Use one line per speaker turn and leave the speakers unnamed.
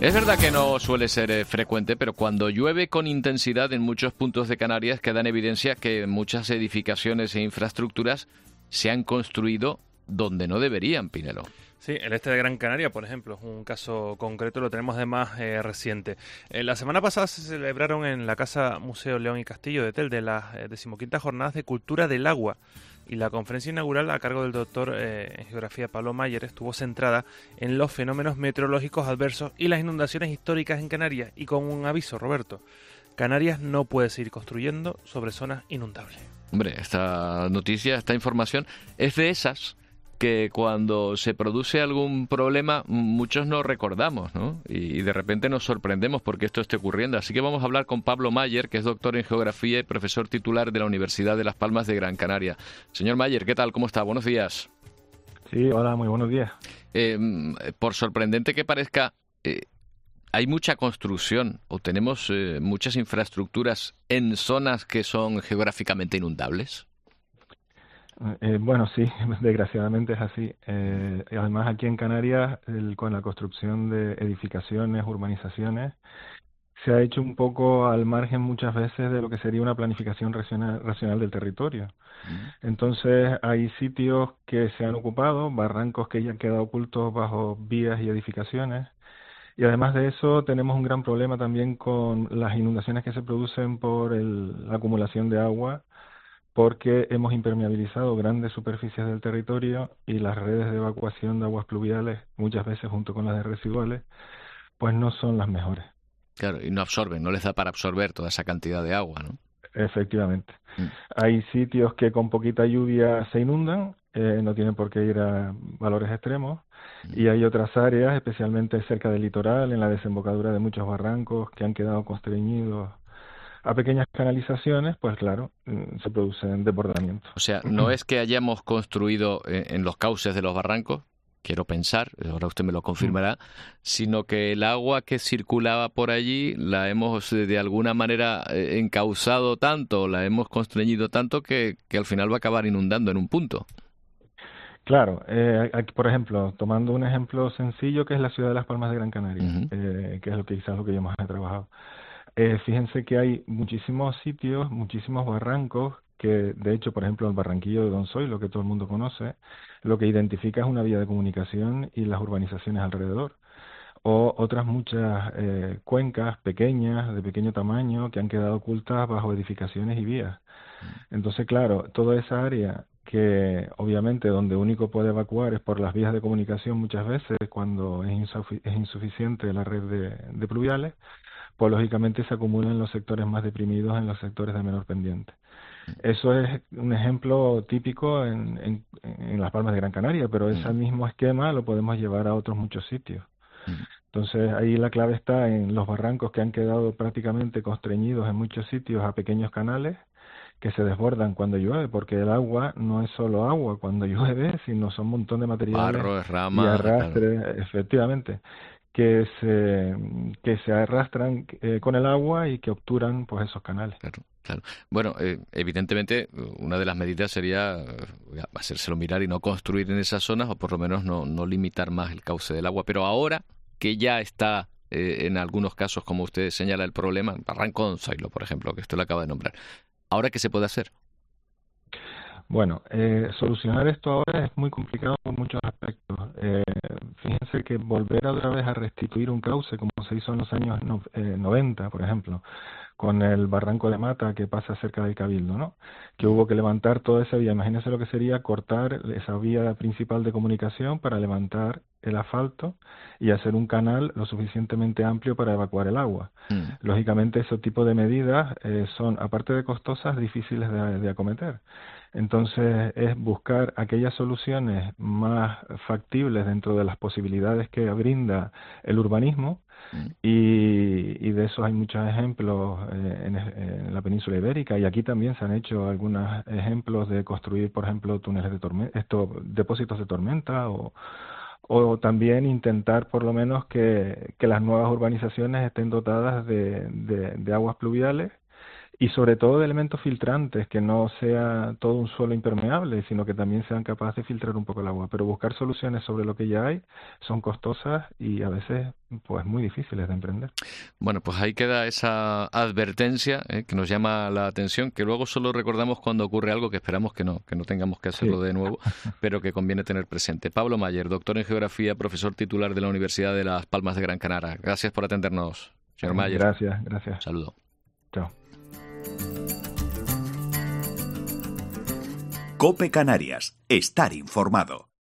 Es verdad que no suele ser frecuente, pero cuando llueve con intensidad en muchos puntos de Canarias queda en evidencia que muchas edificaciones e infraestructuras se han construido donde no deberían, Pinelo.
Sí, el este de Gran Canaria, por ejemplo, es un caso concreto, lo tenemos además reciente. La semana pasada se celebraron en la Casa Museo León y Castillo de Telde las 15ª Jornadas de Cultura del Agua, y la conferencia inaugural a cargo del doctor en Geografía Pablo Mayer estuvo centrada en los fenómenos meteorológicos adversos y las inundaciones históricas en Canarias, y con un aviso, Roberto: Canarias no puede seguir construyendo sobre zonas inundables.
Hombre, esta noticia, esta información es de esas que cuando se produce algún problema muchos no recordamos, ¿no? Y de repente nos sorprendemos porque esto esté ocurriendo. Así que vamos a hablar con Pablo Mayer, que es doctor en Geografía y profesor titular de la Universidad de Las Palmas de Gran Canaria. Señor Mayer, ¿qué tal? ¿Cómo está? Buenos días.
Sí, hola, muy buenos días.
Por sorprendente que parezca, hay mucha construcción o tenemos muchas infraestructuras en zonas que son geográficamente inundables.
Bueno, sí, desgraciadamente es así. Además, aquí en Canarias, con la construcción de edificaciones, urbanizaciones, se ha hecho un poco al margen muchas veces de lo que sería una planificación racional del territorio. Entonces, hay sitios que se han ocupado, barrancos que ya han quedado ocultos bajo vías y edificaciones. Y además de eso, tenemos un gran problema también con las inundaciones que se producen por la acumulación de agua, porque hemos impermeabilizado grandes superficies del territorio y las redes de evacuación de aguas pluviales, muchas veces junto con las de residuales, pues no son las mejores.
Claro, y no absorben, no les da para absorber toda esa cantidad de agua, ¿no?
Efectivamente. Hay sitios que con poquita lluvia se inundan, no tienen por qué ir a valores extremos, y hay otras áreas, especialmente cerca del litoral, en la desembocadura de muchos barrancos, que han quedado constreñidos a pequeñas canalizaciones, pues claro, se producen desbordamientos.
O sea, no es que hayamos construido en los cauces de los barrancos, quiero pensar, ahora usted me lo confirmará, sino que el agua que circulaba por allí la hemos de alguna manera encauzado tanto, la hemos constreñido tanto que al final va a acabar inundando en un punto.
Claro, aquí, por ejemplo, tomando un ejemplo sencillo, que es la ciudad de Las Palmas de Gran Canaria, que es quizás lo que yo más he trabajado. Fíjense que hay muchísimos sitios, muchísimos barrancos, que de hecho, por ejemplo, el barranquillo de Don Zoilo, que todo el mundo conoce, lo que identifica es una vía de comunicación y las urbanizaciones alrededor. O otras muchas cuencas pequeñas, de pequeño tamaño, que han quedado ocultas bajo edificaciones y vías. Entonces, claro, toda esa área que obviamente donde único puede evacuar es por las vías de comunicación muchas veces cuando es insuficiente la red de pluviales, pues lógicamente se acumulan en los sectores más deprimidos, en los sectores de menor pendiente. Eso es un ejemplo típico en Las Palmas de Gran Canaria, pero ese mismo esquema lo podemos llevar a otros muchos sitios. Entonces ahí la clave está en los barrancos que han quedado prácticamente constreñidos en muchos sitios a pequeños canales que se desbordan cuando llueve, porque el agua no es solo agua cuando llueve, sino son un montón de materiales
barro, ramas,
y arrastre, claro, efectivamente, que se arrastran con el agua y que obturan pues esos canales.
Claro, claro. Bueno, evidentemente una de las medidas sería hacérselo mirar y no construir en esas zonas, o por lo menos no limitar más el cauce del agua. Pero ahora que ya está en algunos casos, como usted señala, el problema, Barranco Don Zoilo, por ejemplo, que usted lo acaba de nombrar, ¿ahora qué se puede hacer?
Bueno, solucionar esto ahora es muy complicado por muchos aspectos. Fíjense que volver otra vez a restituir un cauce, como se hizo en los años 90, por ejemplo, con el barranco de Mata que pasa cerca del Cabildo, ¿no? Que hubo que levantar toda esa vía. Imagínense lo que sería cortar esa vía principal de comunicación para levantar el asfalto y hacer un canal lo suficientemente amplio para evacuar el agua. Lógicamente, ese tipo de medidas son, aparte de costosas, difíciles de acometer. Entonces, es buscar aquellas soluciones más factibles dentro de las posibilidades que brinda el urbanismo, y de eso hay muchos ejemplos en la península ibérica, y aquí también se han hecho algunos ejemplos de construir, por ejemplo, túneles de tormenta, depósitos de tormenta, o también intentar por lo menos que las nuevas urbanizaciones estén dotadas de aguas pluviales y sobre todo de elementos filtrantes, que no sea todo un suelo impermeable, sino que también sean capaces de filtrar un poco el agua. Pero buscar soluciones sobre lo que ya hay son costosas y a veces pues muy difíciles de emprender.
Bueno, pues ahí queda esa advertencia que nos llama la atención, que luego solo recordamos cuando ocurre algo, que esperamos que no tengamos que hacerlo de nuevo, pero que conviene tener presente. Pablo Mayer, doctor en Geografía, profesor titular de la Universidad de Las Palmas de Gran Canaria. Gracias por atendernos, señor Mayer.
Gracias.
Saludo.
Chao.
COPE Canarias. Estar informado.